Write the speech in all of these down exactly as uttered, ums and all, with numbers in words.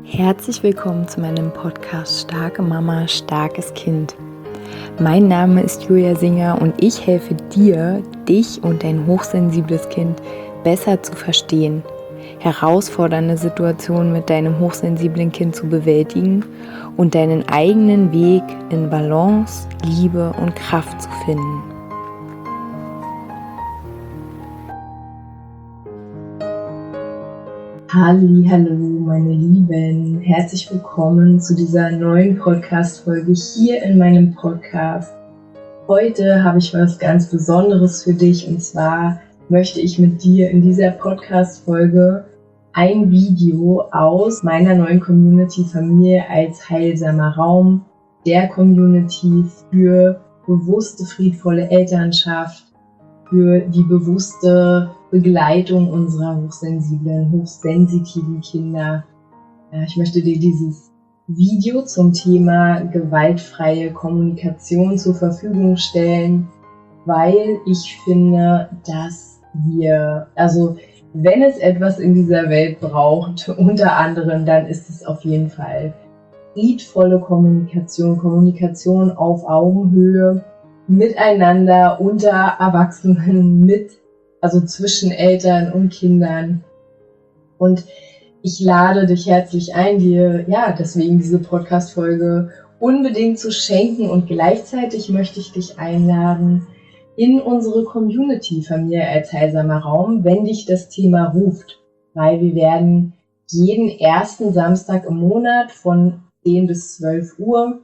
Herzlich willkommen zu meinem Podcast Starke Mama, starkes Kind. Mein Name ist Julia Singer und ich helfe dir, dich und dein hochsensibles Kind besser zu verstehen, herausfordernde Situationen mit deinem hochsensiblen Kind zu bewältigen und deinen eigenen Weg in Balance, Liebe und Kraft zu finden. Halli, hallo meine Lieben, herzlich willkommen zu dieser neuen Podcast-Folge hier in meinem Podcast. Heute habe ich was ganz Besonderes für dich und zwar möchte ich mit dir in dieser Podcast-Folge ein Video aus meiner neuen Community Familie als heilsamer Raum, der Community für bewusste, friedvolle Elternschaft, für die bewusste Begleitung unserer hochsensiblen, hochsensitiven Kinder. Ich möchte dir dieses Video zum Thema gewaltfreie Kommunikation zur Verfügung stellen, weil ich finde, dass wir, also wenn es etwas in dieser Welt braucht, unter anderem, dann ist es auf jeden Fall friedvolle Kommunikation, Kommunikation auf Augenhöhe, miteinander, unter Erwachsenen, mit, also zwischen Eltern und Kindern. Und ich lade dich herzlich ein, dir ja deswegen diese Podcast-Folge unbedingt zu schenken, und gleichzeitig möchte ich dich einladen in unsere Community-Familie als heilsamer Raum, wenn dich das Thema ruft, weil wir werden jeden ersten Samstag im Monat von zehn bis zwölf Uhr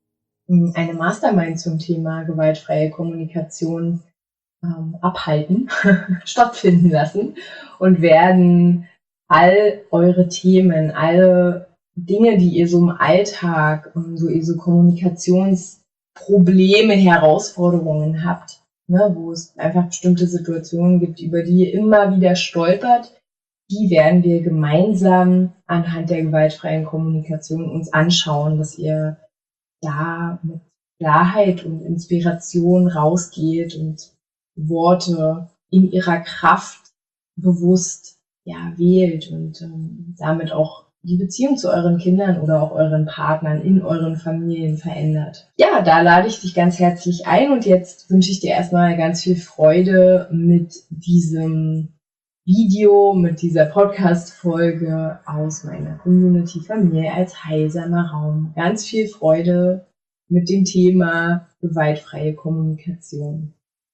eine Mastermind zum Thema gewaltfreie Kommunikation ähm, abhalten, stattfinden lassen und werden all eure Themen, alle Dinge, die ihr so im Alltag, so ihr so Kommunikationsprobleme, Herausforderungen habt, ne, wo es einfach bestimmte Situationen gibt, über die ihr immer wieder stolpert, die werden wir gemeinsam anhand der gewaltfreien Kommunikation uns anschauen, dass ihr da mit Klarheit und Inspiration rausgeht und Worte in ihrer Kraft bewusst ja, wählt und ähm, damit auch die Beziehung zu euren Kindern oder auch euren Partnern in euren Familien verändert. Ja, da lade ich dich ganz herzlich ein, und jetzt wünsche ich dir erstmal ganz viel Freude mit diesem Video, mit dieser Podcast-Folge aus meiner Community-Familie als heilsamer Raum. Ganz viel Freude mit dem Thema gewaltfreie Kommunikation.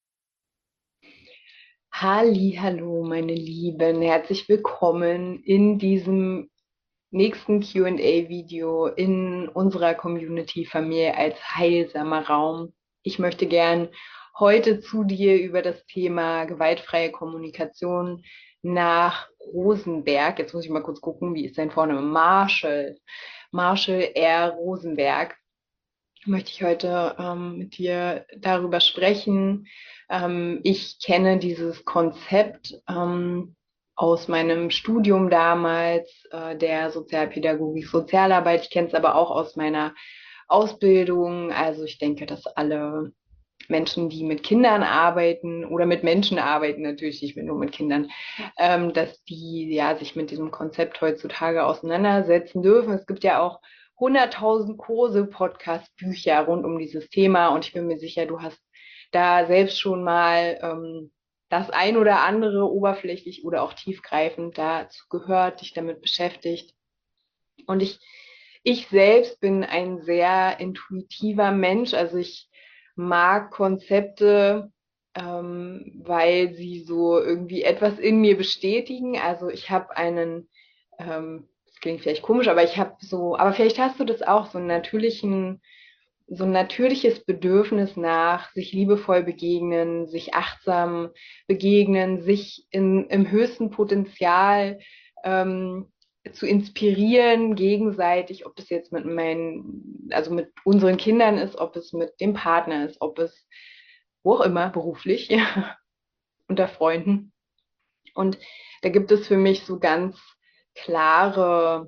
Halli, hallo meine Lieben, herzlich willkommen in diesem nächsten Q and A-Video in unserer Community-Familie als heilsamer Raum. Ich möchte gern heute zu dir über das Thema gewaltfreie Kommunikation nach Rosenberg, jetzt muss ich mal kurz gucken, wie ist sein Vorname, Marshall, Marshall R. Rosenberg, möchte ich heute ähm, mit dir darüber sprechen. Ähm, ich kenne dieses Konzept ähm, aus meinem Studium damals, äh, der Sozialpädagogik, Sozialarbeit. Ich kenne es aber auch aus meiner Ausbildung. Also ich denke, dass alle Menschen, die mit Kindern arbeiten oder mit Menschen arbeiten, natürlich nicht nur mit Kindern, ähm, dass die ja sich mit diesem Konzept heutzutage auseinandersetzen dürfen. Es gibt ja auch hunderttausend Kurse, Podcasts, Bücher rund um dieses Thema, und ich bin mir sicher, du hast da selbst schon mal ähm, das ein oder andere oberflächlich oder auch tiefgreifend dazu gehört, dich damit beschäftigt. Und ich, ich selbst bin ein sehr intuitiver Mensch, also ich mag Konzepte, ähm, weil sie so irgendwie etwas in mir bestätigen. Also ich habe einen, ähm, das klingt vielleicht komisch, aber ich habe so, aber vielleicht hast du das auch, so einen natürlichen, so ein natürliches Bedürfnis nach sich liebevoll begegnen, sich achtsam begegnen, sich in, im höchsten Potenzial ähm, zu inspirieren, gegenseitig, ob es jetzt mit meinen, also mit unseren Kindern ist, ob es mit dem Partner ist, ob es wo auch immer, beruflich, ja, unter Freunden. Und da gibt es für mich so ganz klare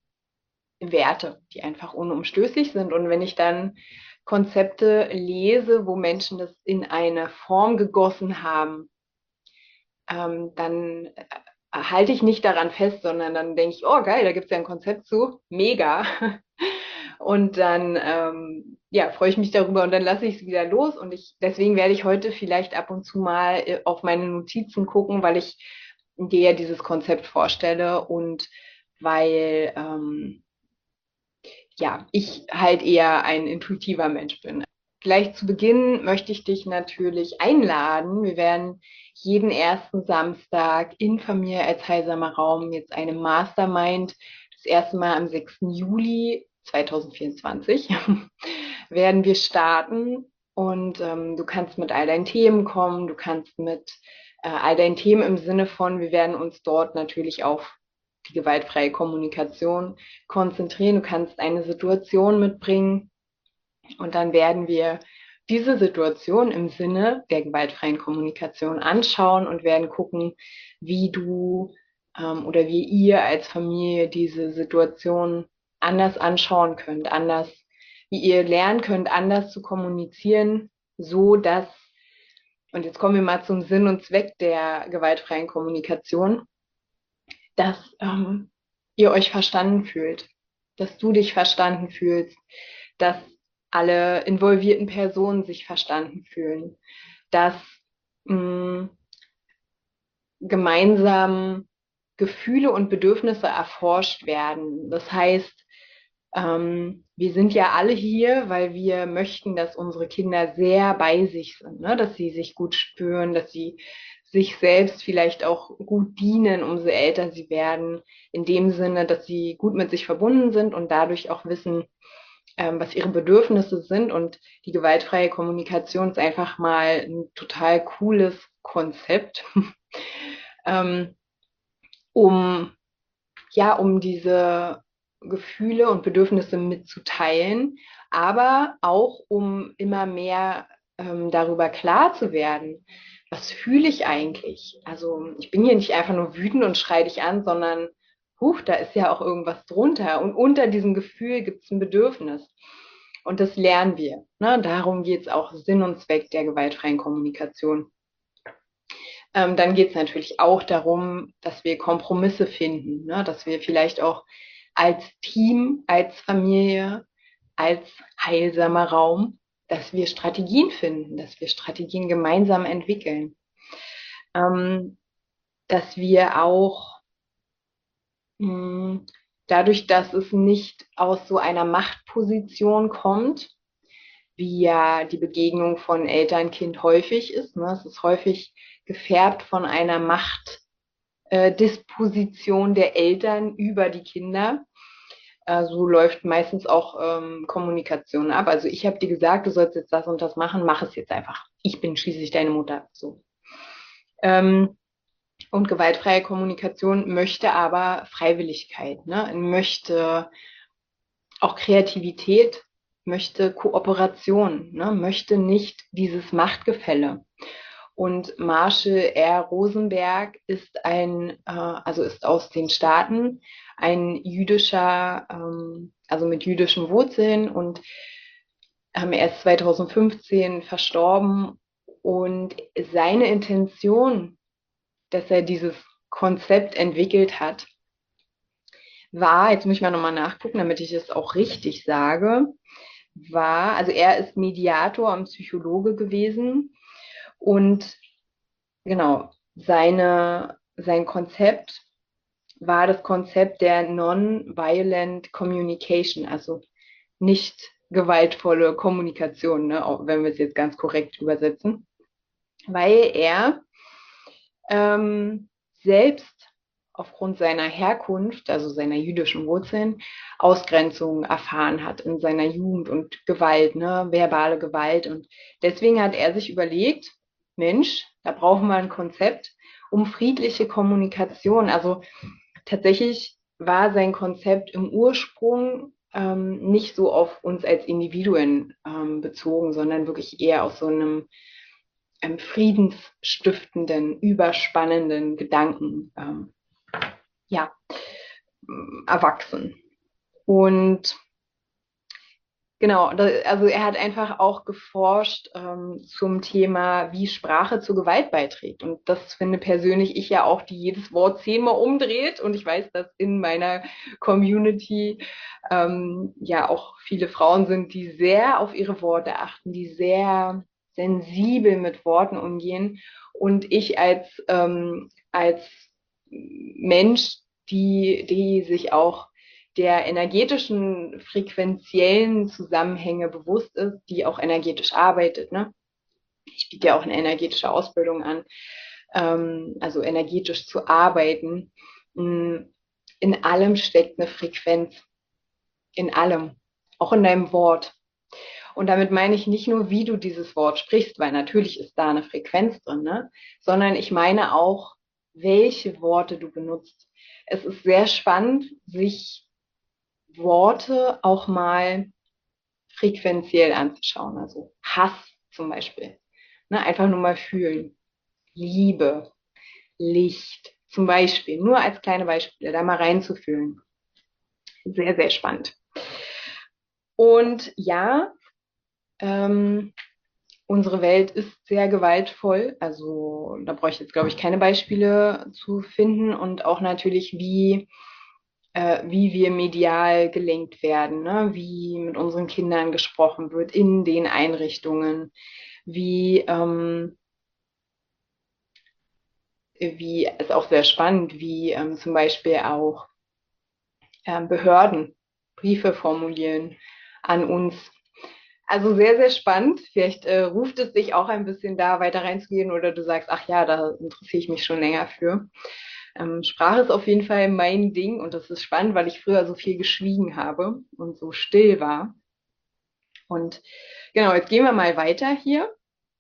Werte, die einfach unumstößlich sind. Und wenn ich dann Konzepte lese, wo Menschen das in eine Form gegossen haben, ähm, dann halte ich nicht daran fest, sondern dann denke ich, oh geil, da gibt es ja ein Konzept zu, mega. Und dann ähm, ja, freue ich mich darüber und dann lasse ich es wieder los. Und ich, deswegen werde ich heute vielleicht ab und zu mal äh, auf meine Notizen gucken, weil ich dir ja dieses Konzept vorstelle und weil ähm, ja, ich halt eher ein intuitiver Mensch bin. Gleich zu Beginn möchte ich dich natürlich einladen. Wir werden jeden ersten Samstag in Familie als heilsamer Raum jetzt eine Mastermind, das erste Mal am sechsten Juli zweitausendvierundzwanzig, werden wir starten. Und ähm, du kannst mit all deinen Themen kommen, du kannst mit äh, all deinen Themen im Sinne von, wir werden uns dort natürlich auf die gewaltfreie Kommunikation konzentrieren. Du kannst eine Situation mitbringen und dann werden wir diese Situation im Sinne der gewaltfreien Kommunikation anschauen und werden gucken, wie du ähm, oder wie ihr als Familie diese Situation anders anschauen könnt, anders, wie ihr lernen könnt, anders zu kommunizieren, so dass, und jetzt kommen wir mal zum Sinn und Zweck der gewaltfreien Kommunikation, dass ähm, ihr euch verstanden fühlt, dass du dich verstanden fühlst, dass alle involvierten Personen sich verstanden fühlen, dass mh, gemeinsam Gefühle und Bedürfnisse erforscht werden. Das heißt, ähm, wir sind ja alle hier, weil wir möchten, dass unsere Kinder sehr bei sich sind, ne? Dass sie sich gut spüren, dass sie sich selbst vielleicht auch gut dienen, umso älter sie werden, in dem Sinne, dass sie gut mit sich verbunden sind und dadurch auch wissen, ähm, was ihre Bedürfnisse sind. Und die gewaltfreie Kommunikation ist einfach mal ein total cooles Konzept, ähm, um ja, um diese Gefühle und Bedürfnisse mitzuteilen, aber auch um immer mehr ähm, darüber klar zu werden, was fühle ich eigentlich? Also ich bin hier nicht einfach nur wütend und schreie dich an, sondern huch, da ist ja auch irgendwas drunter. Und unter diesem Gefühl gibt es ein Bedürfnis. Und das lernen wir. Ne? Darum geht es auch Sinn und Zweck der gewaltfreien Kommunikation. Ähm, dann geht es natürlich auch darum, dass wir Kompromisse finden, ne? Dass wir vielleicht auch als Team, als Familie, als heilsamer Raum, dass wir Strategien finden, dass wir Strategien gemeinsam entwickeln, ähm, dass wir auch mh, dadurch, dass es nicht aus so einer Machtposition kommt, wie ja die Begegnung von Eltern-Kind häufig ist. Ne? Es ist häufig gefärbt von einer Machtdisposition äh, der Eltern über die Kinder. Äh, so läuft meistens auch ähm, Kommunikation ab. Also ich habe dir gesagt, du sollst jetzt das und das machen, mach es jetzt einfach. Ich bin schließlich deine Mutter. So. Ähm, und gewaltfreie Kommunikation möchte aber Freiwilligkeit, ne? Möchte auch Kreativität, möchte Kooperation, ne? Möchte nicht dieses Machtgefälle. Und Marshall R. Rosenberg ist ein, äh, also ist aus den Staaten, ein jüdischer, ähm, also mit jüdischen Wurzeln und ähm, er ist zweitausendfünfzehn verstorben und seine Intention, dass er dieses Konzept entwickelt hat, war, jetzt muss ich mal nochmal nachgucken, damit ich es auch richtig sage, war, also er ist Mediator und Psychologe gewesen und genau, seine, sein Konzept war das Konzept der Non-Violent Communication, also nicht gewaltvolle Kommunikation, ne, auch wenn wir es jetzt ganz korrekt übersetzen, weil er ähm, selbst aufgrund seiner Herkunft, also seiner jüdischen Wurzeln, Ausgrenzung erfahren hat in seiner Jugend und Gewalt, ne, verbale Gewalt. Und deswegen hat er sich überlegt, Mensch, da brauchen wir ein Konzept um friedliche Kommunikation. Also tatsächlich war sein Konzept im Ursprung ähm, nicht so auf uns als Individuen ähm, bezogen, sondern wirklich eher aus so einem ähm, friedensstiftenden, überspannenden Gedanken ähm, ja, erwachsen. Und Genau, da, also er hat einfach auch geforscht ähm, zum Thema, wie Sprache zur Gewalt beiträgt. Und das finde persönlich ich ja auch, die jedes Wort zehnmal umdreht. Und ich weiß, dass in meiner Community ähm, ja auch viele Frauen sind, die sehr auf ihre Worte achten, die sehr sensibel mit Worten umgehen. Und ich als, ähm, als Mensch, die, die sich auch der energetischen, frequenziellen Zusammenhänge bewusst ist, die auch energetisch arbeitet. Ne? Ich biete ja auch eine energetische Ausbildung an, ähm, also energetisch zu arbeiten. In allem steckt eine Frequenz, in allem, auch in deinem Wort. Und damit meine ich nicht nur, wie du dieses Wort sprichst, weil natürlich ist da eine Frequenz drin, ne? Sondern ich meine auch, welche Worte du benutzt. Es ist sehr spannend, sich Worte auch mal frequenziell anzuschauen. Also Hass zum Beispiel. Ne, einfach nur mal fühlen. Liebe, Licht zum Beispiel. Nur als kleine Beispiele, da mal reinzufühlen. Sehr, sehr spannend. Und ja, ähm, unsere Welt ist sehr gewaltvoll. Also da brauche ich jetzt, glaube ich, keine Beispiele zu finden. Und auch natürlich, wie äh, wie wir medial gelenkt werden, ne? Wie mit unseren Kindern gesprochen wird in den Einrichtungen, wie, ähm, wie ist auch sehr spannend, wie ähm, zum Beispiel auch ähm, Behörden Briefe formulieren an uns. Also sehr, sehr spannend. Vielleicht äh, ruft es dich auch ein bisschen da weiter reinzugehen oder du sagst, ach ja, da interessiere ich mich schon länger für. Ähm, Sprache ist auf jeden Fall mein Ding und das ist spannend, weil ich früher so viel geschwiegen habe und so still war. Und genau, jetzt gehen wir mal weiter hier.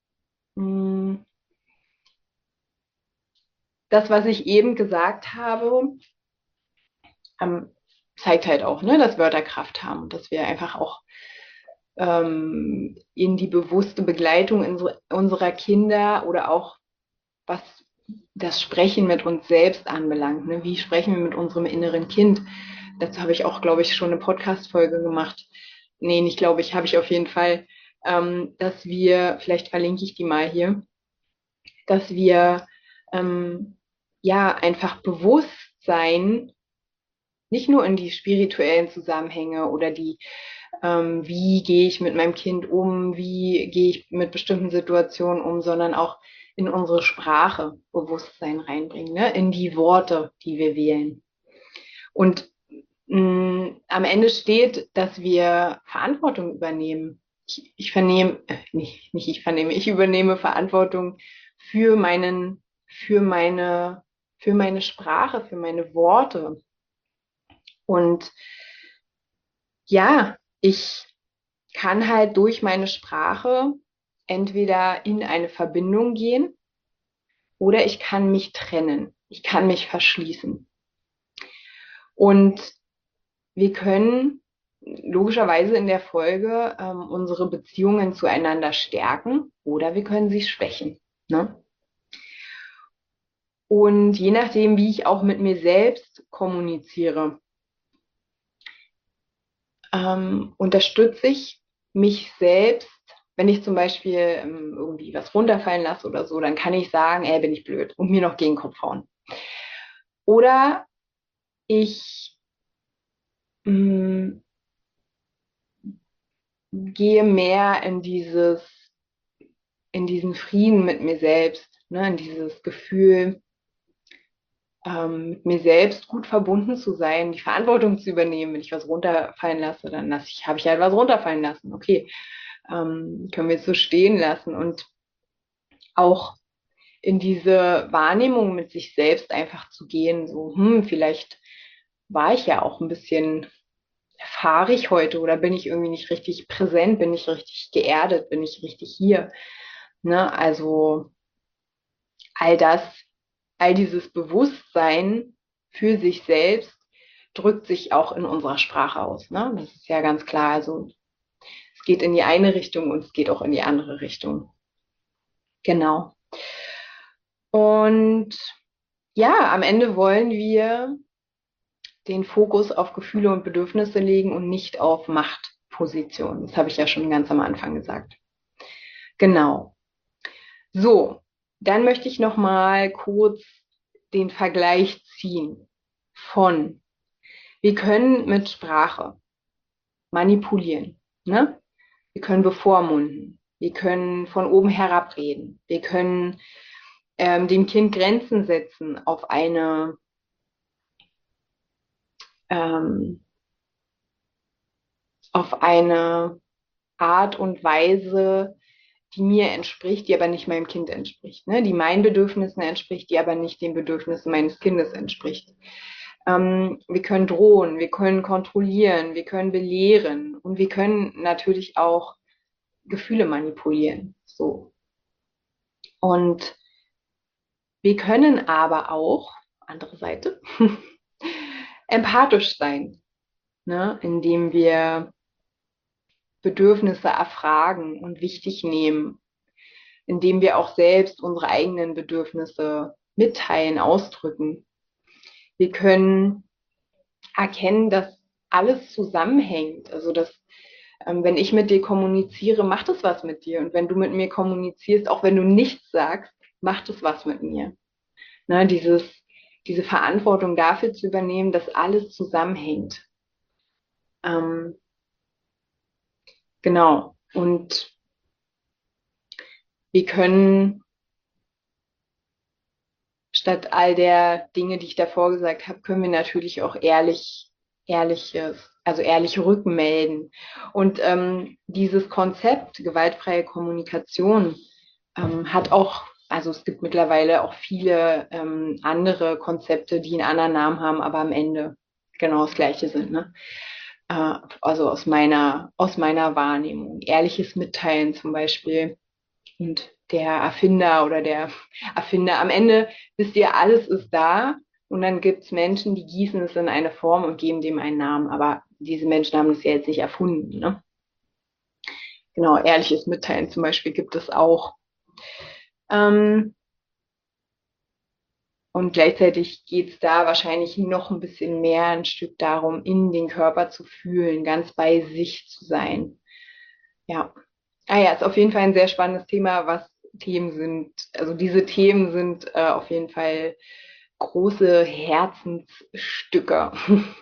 Das, was ich eben gesagt habe, ähm, zeigt halt auch, ne, dass Wörter Kraft haben und dass wir einfach auch ähm, in die bewusste Begleitung unsere, unserer Kinder oder auch was das Sprechen mit uns selbst anbelangt. Ne? Wie sprechen wir mit unserem inneren Kind? Dazu habe ich auch, glaube ich, schon eine Podcast-Folge gemacht. Nee, nicht glaube ich, habe ich auf jeden Fall, ähm, dass wir, vielleicht verlinke ich die mal hier, dass wir ähm, ja einfach bewusst sein, nicht nur in die spirituellen Zusammenhänge oder die, ähm, wie gehe ich mit meinem Kind um, wie gehe ich mit bestimmten Situationen um, sondern auch in unsere Sprache Bewusstsein reinbringen, ne? In die Worte, die wir wählen. Und mh, am Ende steht, dass wir Verantwortung übernehmen. Ich, ich vernehme, äh, nicht, nicht ich vernehme, ich übernehme Verantwortung für meinen, für meine, für meine Sprache, für meine Worte. Und ja, ich kann halt durch meine Sprache entweder in eine Verbindung gehen oder ich kann mich trennen. Ich kann mich verschließen. Und wir können logischerweise in der Folge ähm, unsere Beziehungen zueinander stärken oder wir können sie schwächen. Ne? Und je nachdem, wie ich auch mit mir selbst kommuniziere, ähm, unterstütze ich mich selbst. Wenn ich zum Beispiel ähm, irgendwie was runterfallen lasse oder so, dann kann ich sagen, ey, bin ich blöd und mir noch gegen den Kopf hauen. Oder ich mh, gehe mehr in dieses, in diesen Frieden mit mir selbst, ne, in dieses Gefühl, ähm, mit mir selbst gut verbunden zu sein, die Verantwortung zu übernehmen. Wenn ich was runterfallen lasse, dann lasse ich, habe ich halt was runterfallen lassen. Okay, ähm, können wir es so stehen lassen und auch in diese Wahrnehmung mit sich selbst einfach zu gehen, so, hm, vielleicht war ich ja auch ein bisschen fahrig heute oder bin ich irgendwie nicht richtig präsent, bin ich richtig geerdet, bin ich richtig hier. Ne? Also all das, all dieses Bewusstsein für sich selbst drückt sich auch in unserer Sprache aus. Ne? Das ist ja ganz klar. Also es geht in die eine Richtung und es geht auch in die andere Richtung. Genau. Und ja, am Ende wollen wir den Fokus auf Gefühle und Bedürfnisse legen und nicht auf Macht Position. Das habe ich ja schon ganz am Anfang gesagt. Genau. So, dann möchte ich noch mal kurz den Vergleich ziehen von, wir können mit Sprache manipulieren, ne? Wir können bevormunden, wir können von oben herab reden, wir können ähm, dem Kind Grenzen setzen auf eine ähm, auf eine Art und Weise, die mir entspricht, die aber nicht meinem Kind entspricht, ne? Die meinen Bedürfnissen entspricht, die aber nicht den Bedürfnissen meines Kindes entspricht. Ähm, wir können drohen, wir können kontrollieren, wir können belehren und wir können natürlich auch Gefühle manipulieren. So. Und wir können aber auch, andere Seite, empathisch sein, ne? Indem wir Bedürfnisse erfragen und wichtig nehmen, indem wir auch selbst unsere eigenen Bedürfnisse mitteilen, ausdrücken. Wir können erkennen, dass alles zusammenhängt. Also dass, ähm, wenn ich mit dir kommuniziere, macht es was mit dir. Und wenn du mit mir kommunizierst, auch wenn du nichts sagst, macht es was mit mir. Ne, dieses, diese Verantwortung dafür zu übernehmen, dass alles zusammenhängt. Ähm, genau. Und wir können statt all der Dinge, die ich davor gesagt habe, können wir natürlich auch ehrlich, ehrliches, also ehrlich rückmelden. Und ähm, dieses Konzept gewaltfreie Kommunikation ähm, hat auch, also es gibt mittlerweile auch viele ähm, andere Konzepte, die einen anderen Namen haben, aber am Ende genau das Gleiche sind. Ne? Äh, also aus meiner, aus meiner Wahrnehmung. Ehrliches Mitteilen zum Beispiel. Und der Erfinder oder der Erfinder, am Ende wisst ihr, alles ist da und dann gibt es Menschen, die gießen es in eine Form und geben dem einen Namen. Aber diese Menschen haben es ja jetzt nicht erfunden. Ne? Genau, ehrliches Mitteilen zum Beispiel gibt es auch. Ähm, und gleichzeitig geht es da wahrscheinlich noch ein bisschen mehr ein Stück darum, in den Körper zu fühlen, ganz bei sich zu sein. Ja. Ah ja, ist auf jeden Fall ein sehr spannendes Thema, was Themen sind. Also diese Themen sind äh, auf jeden Fall große Herzensstücke.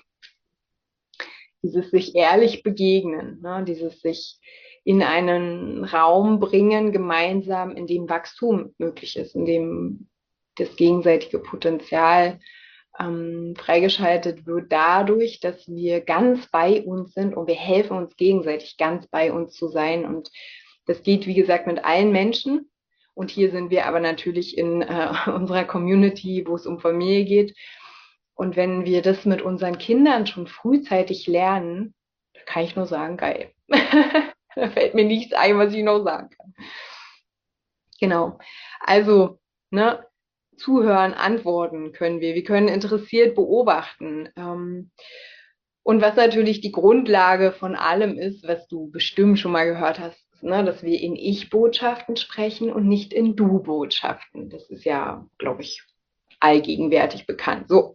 Dieses sich ehrlich begegnen, ne? Dieses sich in einen Raum bringen, gemeinsam, in dem Wachstum möglich ist, in dem das gegenseitige Potenzial ähm, freigeschaltet wird dadurch, dass wir ganz bei uns sind und wir helfen uns gegenseitig ganz bei uns zu sein. Und das geht, wie gesagt, mit allen Menschen. Und hier sind wir aber natürlich in äh, unserer Community, wo es um Familie geht. Und wenn wir das mit unseren Kindern schon frühzeitig lernen, da kann ich nur sagen, geil. Da fällt mir nichts ein, was ich noch sagen kann. Genau. Also, ne, zuhören, antworten können wir. Wir können interessiert beobachten. Ähm, und was natürlich die Grundlage von allem ist, was du bestimmt schon mal gehört hast, ist, ne, dass wir in Ich-Botschaften sprechen und nicht in Du-Botschaften. Das ist ja, glaube ich, allgegenwärtig bekannt. So,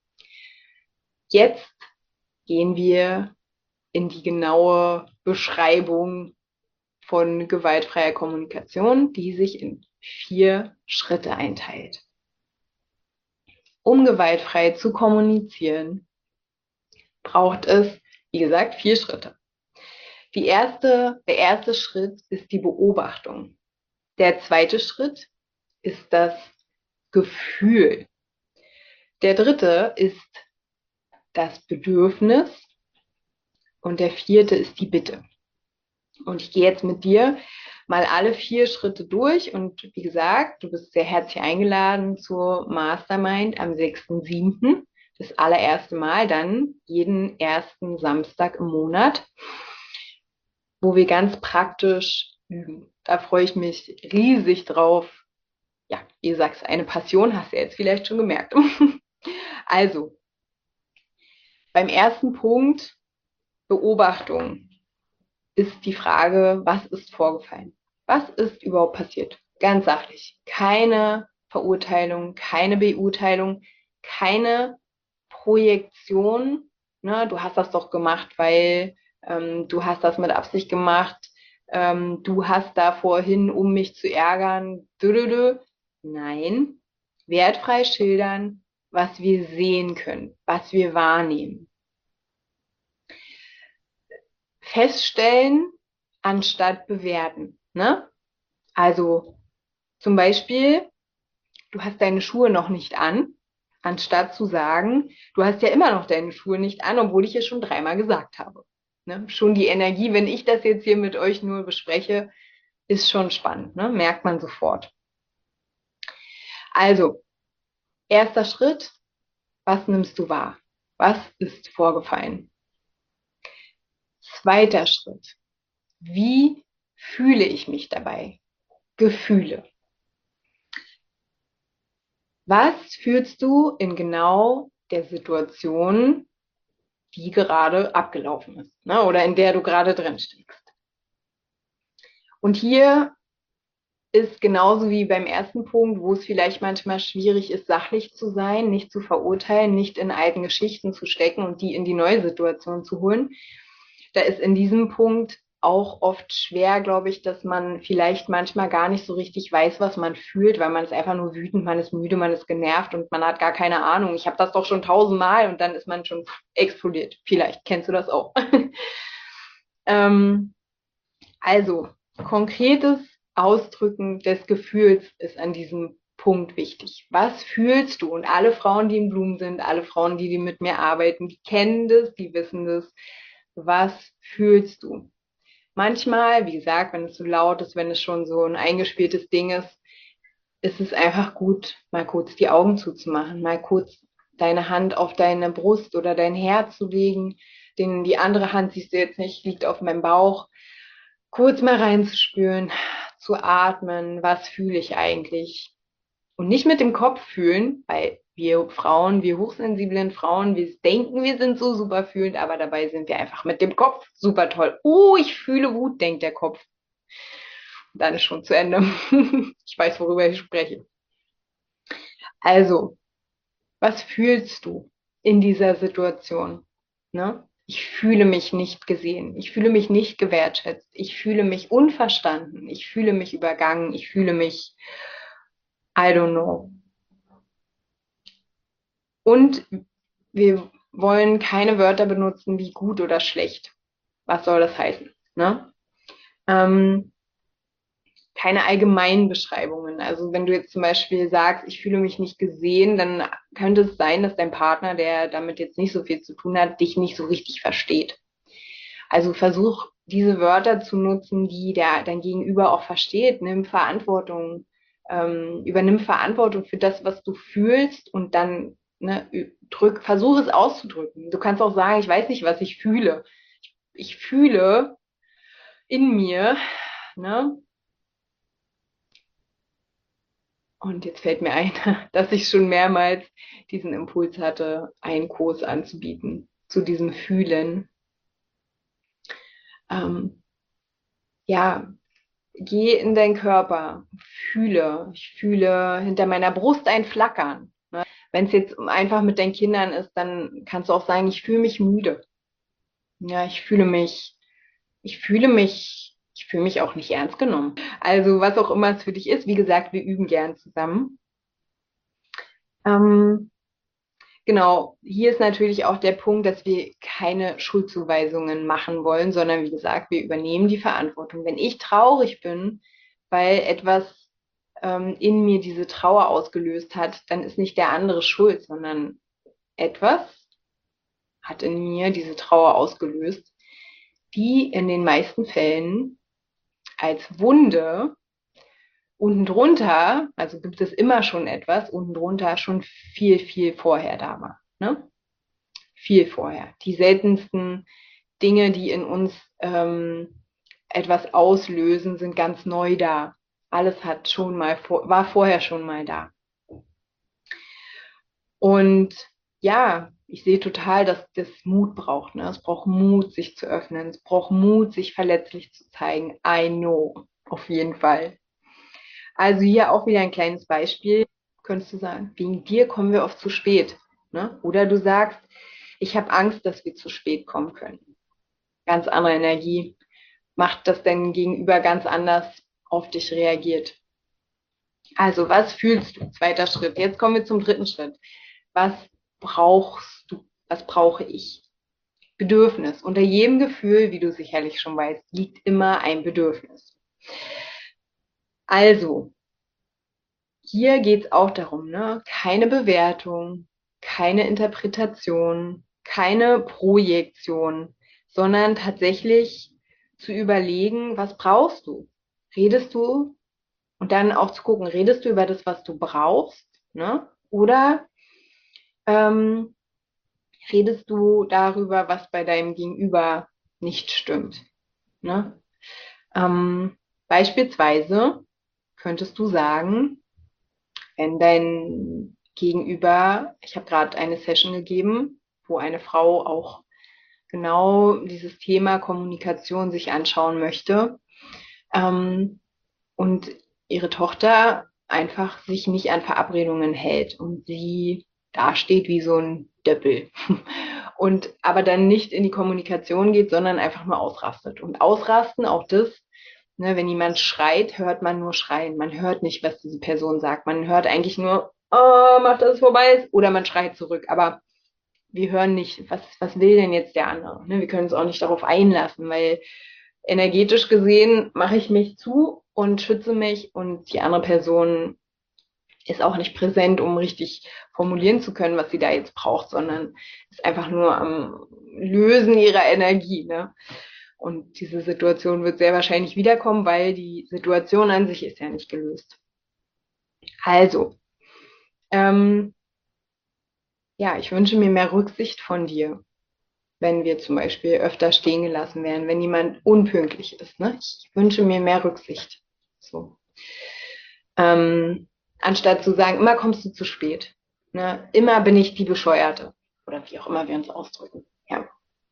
jetzt gehen wir in die genaue Beschreibung von gewaltfreier Kommunikation, die sich in vier Schritte einteilt. Um gewaltfrei zu kommunizieren, braucht es, wie gesagt, vier Schritte. Die erste, der erste Schritt ist die Beobachtung. Der zweite Schritt ist das Gefühl. Der dritte ist das Bedürfnis und der vierte ist die Bitte. Und ich gehe jetzt mit dir mal alle vier Schritte durch und wie gesagt, du bist sehr herzlich eingeladen zur Mastermind am sechsten siebten Das allererste Mal dann jeden ersten Samstag im Monat, wo wir ganz praktisch üben. Da freue ich mich riesig drauf. Ja, wie gesagt, eine Passion, hast du jetzt vielleicht schon gemerkt. Also, beim ersten Punkt, Beobachtung, ist die Frage, was ist vorgefallen? Was ist überhaupt passiert? Ganz sachlich. Keine Verurteilung, keine Beurteilung, keine Projektion. Ne? Du hast das doch gemacht, weil ähm, du hast das mit Absicht gemacht, ähm, du hast da vorhin, um mich zu ärgern, dödödö. Nein, wertfrei schildern, was wir sehen können, was wir wahrnehmen. Feststellen anstatt bewerten. Ne? Also zum Beispiel, du hast deine Schuhe noch nicht an, anstatt zu sagen, du hast ja immer noch deine Schuhe nicht an, obwohl ich es schon dreimal gesagt habe. Ne? Schon die Energie, wenn ich das jetzt hier mit euch nur bespreche, ist schon spannend, ne? Merkt man sofort. Also, erster Schritt, was nimmst du wahr? Was ist vorgefallen? Zweiter Schritt, wie fühle ich mich dabei? Gefühle. Was fühlst du in genau der Situation, die gerade abgelaufen ist, ne? Oder in der du gerade drin steckst? Und hier ist genauso wie beim ersten Punkt, wo es vielleicht manchmal schwierig ist, sachlich zu sein, nicht zu verurteilen, nicht in alten Geschichten zu stecken und die in die neue Situation zu holen. Da ist in diesem Punkt auch oft schwer, glaube ich, dass man vielleicht manchmal gar nicht so richtig weiß, was man fühlt, weil man ist einfach nur wütend, man ist müde, man ist genervt und man hat gar keine Ahnung. Ich habe das doch schon tausendmal und dann ist man schon explodiert. Vielleicht kennst du das auch. ähm, also, konkretes Ausdrücken des Gefühls ist an diesem Punkt wichtig. Was fühlst du? Und alle Frauen, die in Blumen sind, alle Frauen, die, die mit mir arbeiten, die kennen das, die wissen das. Was fühlst du? Manchmal, wie gesagt, wenn es so laut ist, wenn es schon so ein eingespieltes Ding ist, ist es einfach gut, mal kurz die Augen zuzumachen, mal kurz deine Hand auf deine Brust oder dein Herz zu legen. Den, die andere Hand siehst du jetzt nicht, liegt auf meinem Bauch. Kurz mal reinzuspüren, zu atmen, was fühle ich eigentlich? Und nicht mit dem Kopf fühlen, weil wir Frauen, wir hochsensiblen Frauen, wir denken, wir sind so super fühlend, aber dabei sind wir einfach mit dem Kopf super toll. Oh, ich fühle Wut, denkt der Kopf. Dann ist schon zu Ende. Ich weiß, worüber ich spreche. Also, was fühlst du in dieser Situation? Ne? Ich fühle mich nicht gesehen. Ich fühle mich nicht gewertschätzt. Ich fühle mich unverstanden. Ich fühle mich übergangen. Ich fühle mich, I don't know. Und wir wollen keine Wörter benutzen wie gut oder schlecht. Was soll das heißen? Ne? Ähm, keine allgemeinen Beschreibungen. Also wenn du jetzt zum Beispiel sagst, ich fühle mich nicht gesehen, dann könnte es sein, dass dein Partner, der damit jetzt nicht so viel zu tun hat, dich nicht so richtig versteht. Also versuch diese Wörter zu nutzen, die der dein Gegenüber auch versteht. Nimm Verantwortung, ähm, übernimm Verantwortung für das, was du fühlst und dann ne, drück, versuch es auszudrücken. Du kannst auch sagen, ich weiß nicht, was ich fühle. Ich, ich fühle in mir, ne? Und jetzt fällt mir ein, dass ich schon mehrmals diesen Impuls hatte, einen Kurs anzubieten zu diesem Fühlen. Ähm, ja, geh in deinen Körper, fühle. Ich fühle hinter meiner Brust ein Flackern. Ne? Wenn es jetzt einfach mit deinen Kindern ist, dann kannst du auch sagen, ich fühle mich müde. Ja, ich fühle mich, ich fühle mich, ich fühle mich auch nicht ernst genommen. Also was auch immer es für dich ist, wie gesagt, wir üben gern zusammen. Ähm, Genau, hier ist natürlich auch der Punkt, dass wir keine Schuldzuweisungen machen wollen, sondern wie gesagt, wir übernehmen die Verantwortung. Wenn ich traurig bin, weil etwas ähm, in mir diese Trauer ausgelöst hat, dann ist nicht der andere schuld, sondern etwas hat in mir diese Trauer ausgelöst, die in den meisten Fällen als Wunde unten drunter, also gibt es immer schon etwas, unten drunter schon viel, viel vorher da war. Ne? Viel vorher. Die seltensten Dinge, die in uns ähm, etwas auslösen, sind ganz neu da. Alles hat schon mal vor, war vorher schon mal da. Und ja, ich sehe total, dass das Mut braucht. Ne? Es braucht Mut, sich zu öffnen. Es braucht Mut, sich verletzlich zu zeigen. I know. Auf jeden Fall. Also hier auch wieder ein kleines Beispiel. Könntest du sagen, wegen dir kommen wir oft zu spät. Ne? Oder du sagst, ich habe Angst, dass wir zu spät kommen können. ganz andere Energie, macht, dass dein Gegenüber ganz anders auf dich reagiert. Also, was fühlst du? Zweiter Schritt. Jetzt kommen wir zum dritten Schritt. Was brauchst du? Was brauche ich? Bedürfnis. Unter jedem Gefühl, wie du sicherlich schon weißt, liegt immer ein Bedürfnis. Also, hier geht es auch darum, ne? Keine Bewertung, keine Interpretation, keine Projektion, sondern tatsächlich zu überlegen, was brauchst du? Redest du und dann auch zu gucken, redest du über das, was du brauchst, ne? Oder ähm, redest du darüber, was bei deinem Gegenüber nicht stimmt, ne? Ähm, beispielsweise könntest du sagen, wenn dein Gegenüber, ich habe gerade eine Session gegeben, wo eine Frau auch genau dieses Thema Kommunikation sich anschauen möchte, ähm, und ihre Tochter einfach sich nicht an Verabredungen hält und sie dasteht wie so ein Döppel und aber dann nicht in die Kommunikation geht, sondern einfach nur ausrastet. Und ausrasten, auch das, ne, wenn jemand schreit, hört man nur schreien. Man hört nicht, was diese Person sagt. Man hört eigentlich nur, oh, mach, dass es vorbei ist, oder man schreit zurück. Aber wir hören nicht, was, was will denn jetzt der andere? Ne? Wir können uns auch nicht darauf einlassen, weil energetisch gesehen mache ich mich zu und schütze mich und die andere Person ist auch nicht präsent, um richtig formulieren zu können, was sie da jetzt braucht, sondern ist einfach nur am Lösen ihrer Energie. Ne? Und diese Situation wird sehr wahrscheinlich wiederkommen, weil die Situation an sich ist ja nicht gelöst. Also, ähm, ja, ich wünsche mir mehr Rücksicht von dir, wenn wir zum Beispiel öfter stehen gelassen werden, wenn jemand unpünktlich ist. Ne? Ich wünsche mir mehr Rücksicht. So. Ähm, anstatt zu sagen, immer kommst du zu spät. Ne? Immer bin ich die Bescheuerte. Oder wie auch immer wir uns ausdrücken. Ja.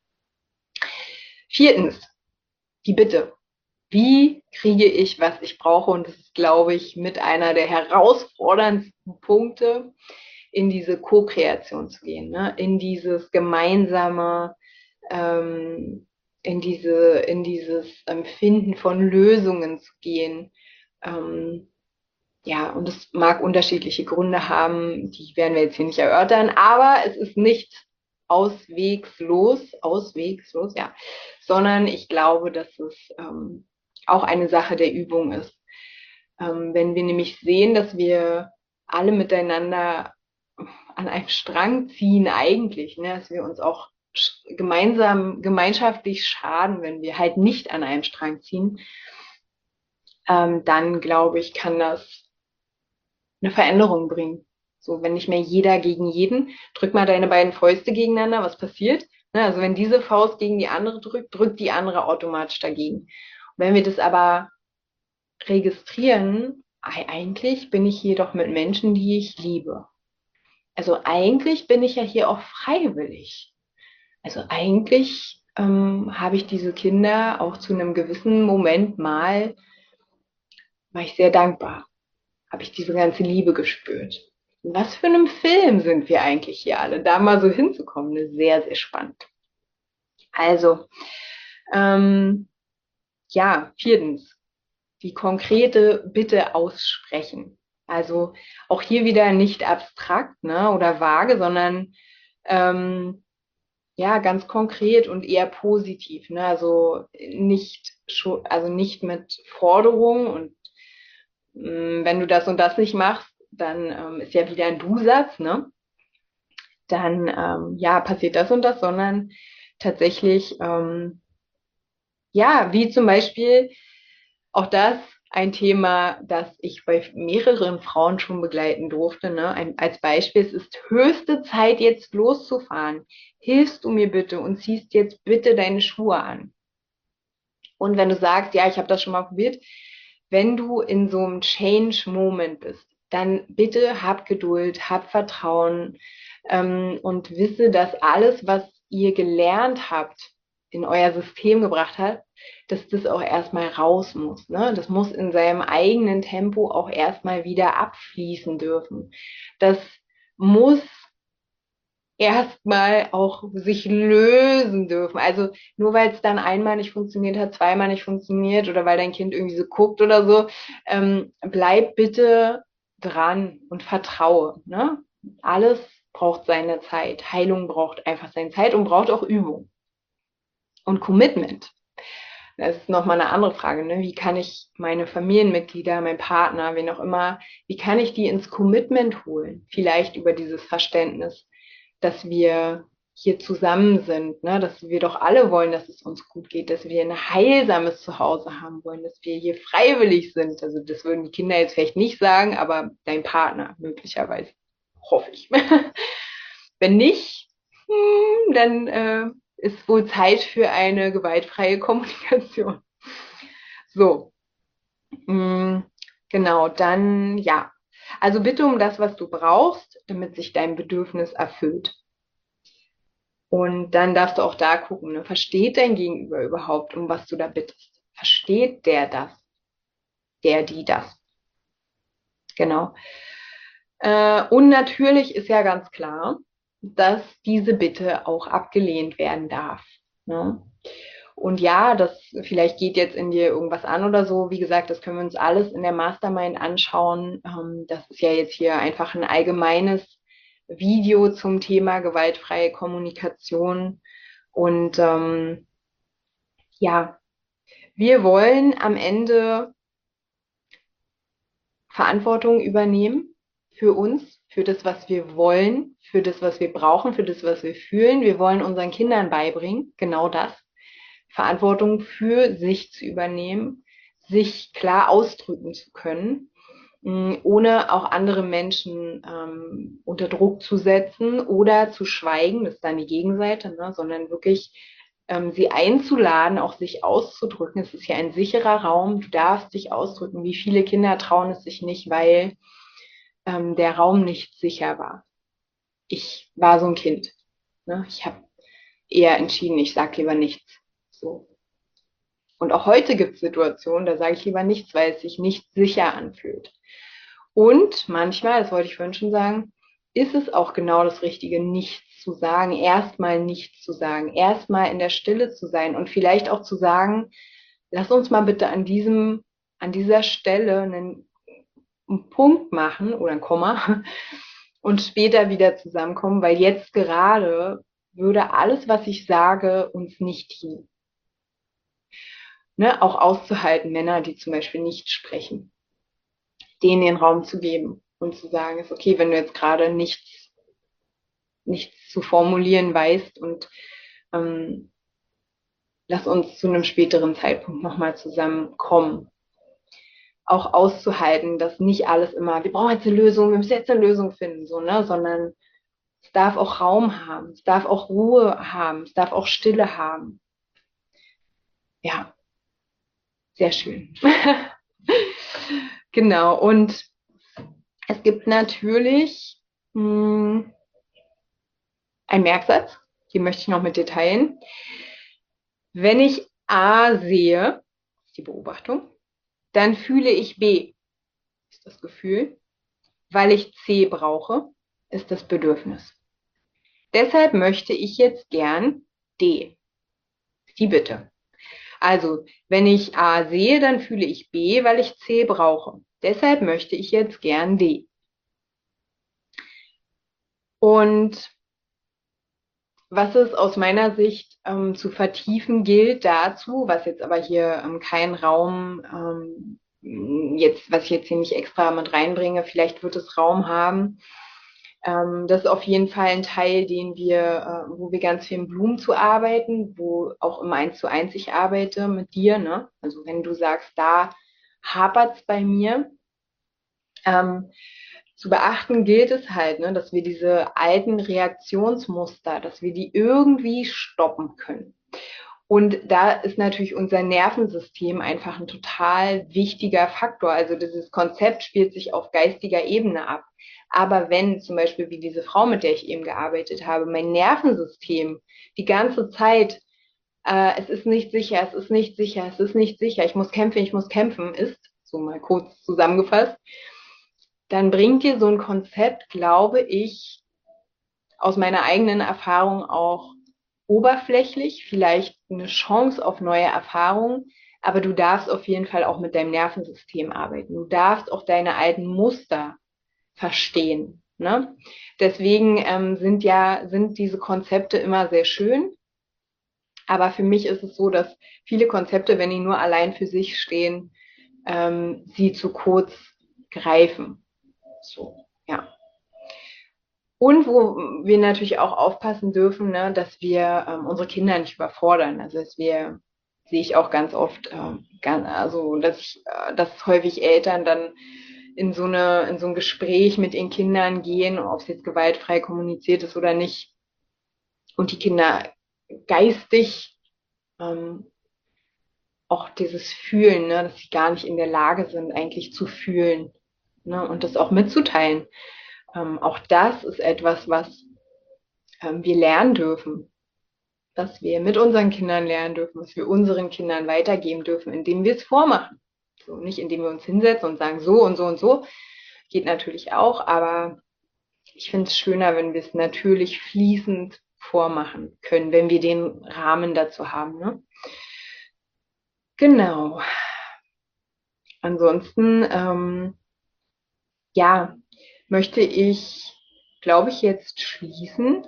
Viertens, die Bitte. Wie kriege ich, was ich brauche? Und das ist, glaube ich, mit einer der herausforderndsten Punkte, in diese Co-Kreation zu gehen, ne? In dieses gemeinsame, ähm, in diese, in dieses Empfinden von Lösungen zu gehen. Ähm, ja, und es mag unterschiedliche Gründe haben, die werden wir jetzt hier nicht erörtern, aber es ist nicht auswegslos, auswegslos, ja, sondern ich glaube, dass es ähm, auch eine Sache der Übung ist. Ähm, wenn wir nämlich sehen, dass wir alle miteinander an einem Strang ziehen eigentlich, ne, dass wir uns auch gemeinsam, gemeinschaftlich schaden, wenn wir halt nicht an einem Strang ziehen, ähm, dann glaube ich, kann das eine Veränderung bringen. So, wenn nicht mehr jeder gegen jeden, drück mal deine beiden Fäuste gegeneinander, was passiert? Ne, also wenn diese Faust gegen die andere drückt, drückt die andere automatisch dagegen. Und wenn wir das aber registrieren, eigentlich bin ich hier doch mit Menschen, die ich liebe. Also eigentlich bin ich ja hier auch freiwillig. Also eigentlich ähm, habe ich diese Kinder auch zu einem gewissen Moment mal, war ich sehr dankbar, habe ich diese ganze Liebe gespürt. In was für einem Film sind wir eigentlich hier alle? Da mal so hinzukommen, ist sehr, sehr spannend. Also, ähm, ja, viertens, die konkrete Bitte aussprechen. Also auch hier wieder nicht abstrakt, ne, oder vage, sondern ähm, ja, ganz konkret und eher positiv, ne? Also nicht schon, also nicht mit Forderung und mh, wenn du das und das nicht machst, dann ähm, ist ja wieder ein Du-Satz, ne? Dann ähm, ja, passiert das und das, sondern tatsächlich, ähm, ja, wie zum Beispiel auch das ein Thema, das ich bei mehreren Frauen schon begleiten durfte. Ne? Ein, als Beispiel, es ist höchste Zeit, jetzt loszufahren. Hilfst du mir bitte und ziehst jetzt bitte deine Schuhe an? Und wenn du sagst, ja, ich habe das schon mal probiert, wenn du in so einem Change-Moment bist, dann bitte hab Geduld, hab Vertrauen ähm, und wisse, dass alles, was ihr gelernt habt, in euer System gebracht habt, dass das auch erstmal raus muss. Ne? Das muss in seinem eigenen Tempo auch erstmal wieder abfließen dürfen. Das muss erstmal auch sich lösen dürfen. Also nur weil es dann einmal nicht funktioniert hat, zweimal nicht funktioniert oder weil dein Kind irgendwie so guckt oder so, ähm, bleib bitte dran und vertraue. Ne? Alles braucht seine Zeit. Heilung braucht einfach seine Zeit und braucht auch Übung und Commitment. Das ist nochmal eine andere Frage. Ne? Wie kann ich meine Familienmitglieder, meinen Partner, wen auch immer, wie kann ich die ins Commitment holen? Vielleicht über dieses Verständnis, dass wir hier zusammen sind, ne? Dass wir doch alle wollen, dass es uns gut geht, dass wir ein heilsames Zuhause haben wollen, dass wir hier freiwillig sind. Also das würden die Kinder jetzt vielleicht nicht sagen, aber dein Partner möglicherweise, hoffe ich. Wenn nicht, hm, dann äh, ist wohl Zeit für eine gewaltfreie Kommunikation. So, mh, genau, dann ja. Also bitte um das, was du brauchst, damit sich dein Bedürfnis erfüllt. Und dann darfst du auch da gucken, ne? Versteht dein Gegenüber überhaupt, um was du da bittest? Versteht der das? Der, die das? Genau. Äh, und natürlich ist ja ganz klar, dass diese Bitte auch abgelehnt werden darf. Ne? Und ja, das vielleicht geht jetzt in dir irgendwas an oder so. Wie gesagt, das können wir uns alles in der Mastermind anschauen. Ähm, das ist ja jetzt hier einfach ein allgemeines Video zum Thema gewaltfreie Kommunikation. Und ähm, ja, wir wollen am Ende Verantwortung übernehmen für uns, für das, was wir wollen, für das, was wir brauchen, für das, was wir fühlen. Wir wollen unseren Kindern beibringen, genau das, Verantwortung für sich zu übernehmen, sich klar ausdrücken zu können, ohne auch andere Menschen ähm, unter Druck zu setzen oder zu schweigen, das ist dann die Gegenseite, ne, sondern wirklich ähm, sie einzuladen, auch sich auszudrücken. Es ist ja ein sicherer Raum, du darfst dich ausdrücken. Wie viele Kinder trauen es sich nicht, weil ähm, der Raum nicht sicher war. Ich war so ein Kind. Ne? Ich habe eher entschieden, ich sage lieber nichts. So. Und auch heute gibt es Situationen, da sage ich lieber nichts, weil es sich nicht sicher anfühlt. Und manchmal, das wollte ich vorhin schon sagen, ist es auch genau das Richtige, nichts zu sagen, erstmal nichts zu sagen, erstmal in der Stille zu sein und vielleicht auch zu sagen, lass uns mal bitte an diesem, an dieser Stelle einen, einen Punkt machen oder ein Komma und später wieder zusammenkommen, weil jetzt gerade würde alles, was ich sage, uns nicht dienen. Ne? Auch auszuhalten, Männer, die zum Beispiel nicht sprechen, denen den Raum zu geben und zu sagen, ist okay, wenn du jetzt gerade nichts, nichts zu formulieren weißt und ähm, lass uns zu einem späteren Zeitpunkt nochmal zusammenkommen. Auch auszuhalten, dass nicht alles immer, wir brauchen jetzt eine Lösung, wir müssen jetzt eine Lösung finden, so, ne, sondern es darf auch Raum haben, es darf auch Ruhe haben, es darf auch Stille haben. Ja, sehr schön. Genau, und es gibt natürlich mh, einen Merksatz, den möchte ich noch mit dir teilen. Wenn ich A sehe, ist die Beobachtung, dann fühle ich B, ist das Gefühl. Weil ich C brauche, ist das Bedürfnis. Deshalb möchte ich jetzt gern D, die Bitte. Also, wenn ich A sehe, dann fühle ich B, weil ich C brauche. Deshalb möchte ich jetzt gern D. Und was es aus meiner Sicht ähm, zu vertiefen gilt dazu, was jetzt aber hier ähm, kein Raum, ähm, jetzt, was ich jetzt hier nicht extra mit reinbringe, vielleicht wird es Raum haben. Ähm, das ist auf jeden Fall ein Teil, den wir, äh, wo wir ganz viel in Blumen zu arbeiten, wo auch im Eins zu eins ich arbeite mit dir, ne? Also wenn du sagst, da hapert's bei mir, ähm, zu beachten gilt es halt, ne, dass wir diese alten Reaktionsmuster, dass wir die irgendwie stoppen können. Und da ist natürlich unser Nervensystem einfach ein total wichtiger Faktor. Also dieses Konzept spielt sich auf geistiger Ebene ab. Aber wenn zum Beispiel wie diese Frau, mit der ich eben gearbeitet habe, mein Nervensystem die ganze Zeit, äh, es ist nicht sicher, es ist nicht sicher, es ist nicht sicher, ich muss kämpfen, ich muss kämpfen, ist, so mal kurz zusammengefasst, dann bringt dir so ein Konzept, glaube ich, aus meiner eigenen Erfahrung auch oberflächlich, vielleicht eine Chance auf neue Erfahrungen, aber du darfst auf jeden Fall auch mit deinem Nervensystem arbeiten. Du darfst auch deine alten Muster verstehen. Ne? Deswegen ähm, sind ja sind diese Konzepte immer sehr schön. Aber für mich ist es so, dass viele Konzepte, wenn die nur allein für sich stehen, ähm, sie zu kurz greifen. So, ja. Und wo wir natürlich auch aufpassen dürfen, ne, dass wir ähm, unsere Kinder nicht überfordern. Also dass wir, sehe ich auch ganz oft, ähm, ganz, also dass ich, äh, dass häufig Eltern dann in so eine, in so ein Gespräch mit den Kindern gehen, ob es jetzt gewaltfrei kommuniziert ist oder nicht, und die Kinder geistig ähm, auch dieses Fühlen, ne, dass sie gar nicht in der Lage sind, eigentlich zu fühlen, ne, und das auch mitzuteilen. Ähm, auch das ist etwas, was ähm, wir lernen dürfen, was wir mit unseren Kindern lernen dürfen, was wir unseren Kindern weitergeben dürfen, indem wir es vormachen. So, nicht indem wir uns hinsetzen und sagen, so und so und so. Geht natürlich auch, aber ich finde es schöner, wenn wir es natürlich fließend vormachen können, wenn wir den Rahmen dazu haben. Ne? Genau. Ansonsten, ähm, ja, möchte ich, glaube ich, jetzt schließen.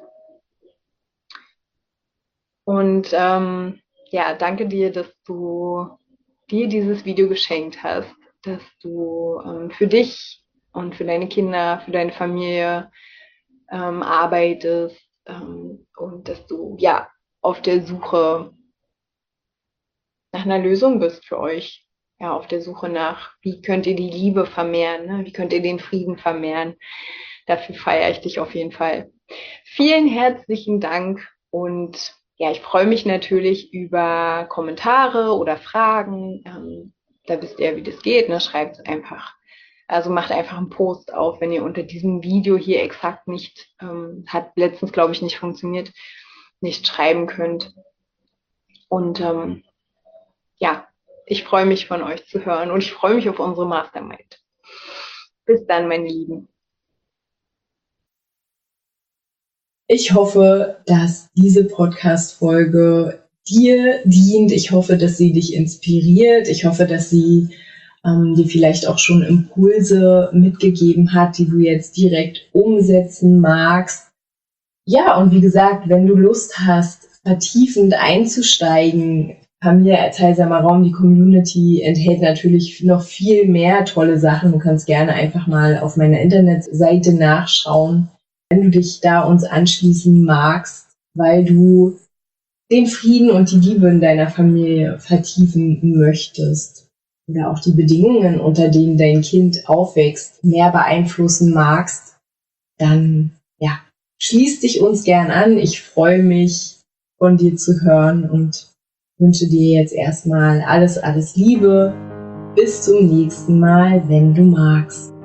Und ähm, ja, danke dir, dass du dir dieses Video geschenkt hast, dass du ähm, für dich und für deine Kinder, für deine Familie ähm, arbeitest ähm, und dass du ja auf der Suche nach einer Lösung bist für euch. Ja, auf der Suche nach, wie könnt ihr die Liebe vermehren, ne? Wie könnt ihr den Frieden vermehren. Dafür feiere ich dich auf jeden Fall. Vielen herzlichen Dank und ja, ich freue mich natürlich über Kommentare oder Fragen. Ähm, da wisst ihr, wie das geht, ne? Schreibt einfach. Also macht einfach einen Post auf, wenn ihr unter diesem Video hier exakt nicht, ähm, hat letztens, glaube ich, nicht funktioniert, nicht schreiben könnt. Und ähm, ja, ich freue mich von euch zu hören und ich freue mich auf unsere Mastermind. Bis dann, meine Lieben. Ich hoffe, dass diese Podcast-Folge dir dient. Ich hoffe, dass sie dich inspiriert. Ich hoffe, dass sie ähm, dir vielleicht auch schon Impulse mitgegeben hat, die du jetzt direkt umsetzen magst. Ja, und wie gesagt, wenn du Lust hast, vertiefend einzusteigen, Familie als heilsamer Raum, die Community enthält natürlich noch viel mehr tolle Sachen. Du kannst gerne einfach mal auf meiner Internetseite nachschauen, wenn du dich da uns anschließen magst, weil du den Frieden und die Liebe in deiner Familie vertiefen möchtest oder auch die Bedingungen, unter denen dein Kind aufwächst, mehr beeinflussen magst, dann ja, schließ dich uns gern an. Ich freue mich, von dir zu hören und wünsche dir jetzt erstmal alles, alles Liebe. Bis zum nächsten Mal, wenn du magst.